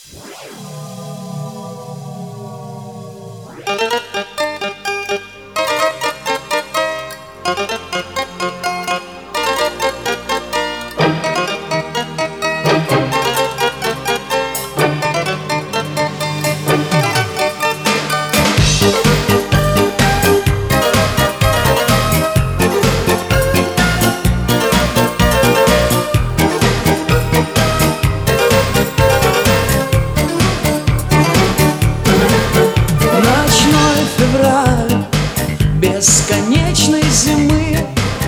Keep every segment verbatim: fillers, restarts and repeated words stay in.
Бесконечной зимы,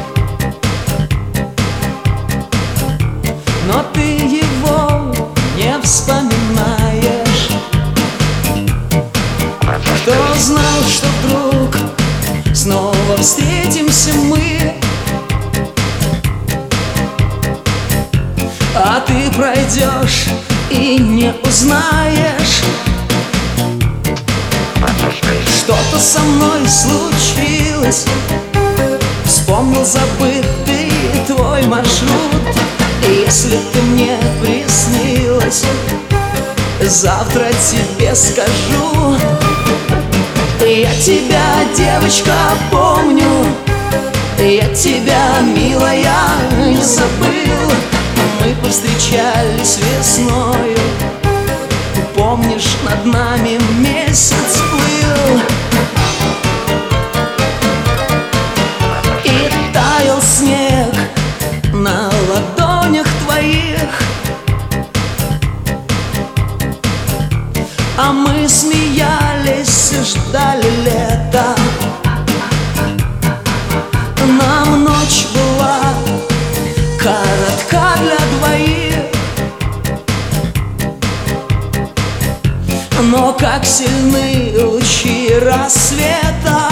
но ты его не вспоминаешь. Кто знал, что вдруг снова встретимся мы, а ты пройдешь и не узнаешь. Что-то со мной случилось, вспомнил забытый твой маршрут. И если ты мне приснилась, завтра тебе скажу. Я тебя, девочка, помню, я тебя, милая, не забыл. Мы повстречались весною, помнишь, над нами месяц плыл. И таял снег на ладонях твоих, а мы смеялись и ждали лета. Нам ночь была коротка для двоих, но как сильны лучи рассвета.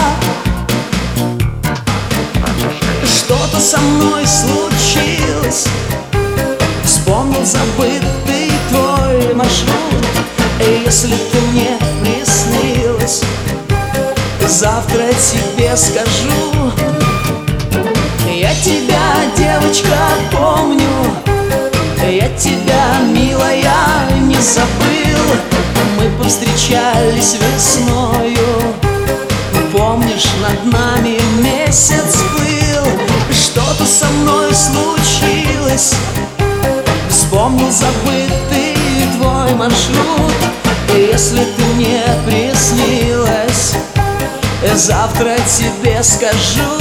Что-то со мной случилось, вспомнил забытый твой маршрут. И если ты мне приснилась, завтра тебе скажу. Я тебя, девочка, помню, я тебя, милая, не забыл. Мы повстречались весною, помнишь, над нами месяц плыл. Что-то со мной случилось, вспомнил забытый твой маршрут. И если ты мне приснилась, завтра тебе скажу.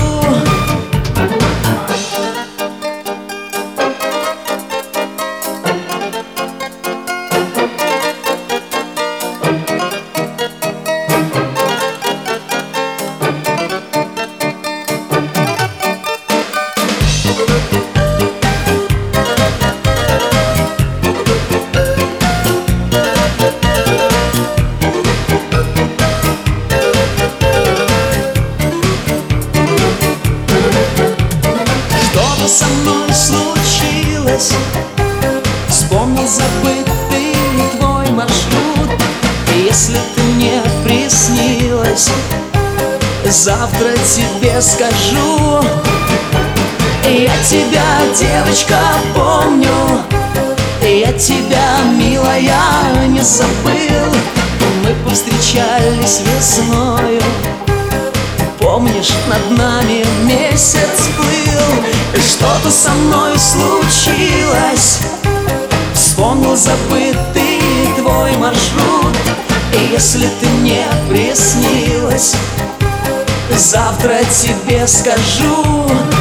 Со мной случилось, вспомнил забытый твой маршрут. И если ты мне приснилась, завтра тебе скажу. Я тебя, девочка, помню, я тебя, милая, не забыл. Мы повстречались весною, помнишь, над нами месяц плыл. Что-то со мной случилось, вспомнил забытый твой маршрут. И если ты мне приснилась, завтра тебе скажу.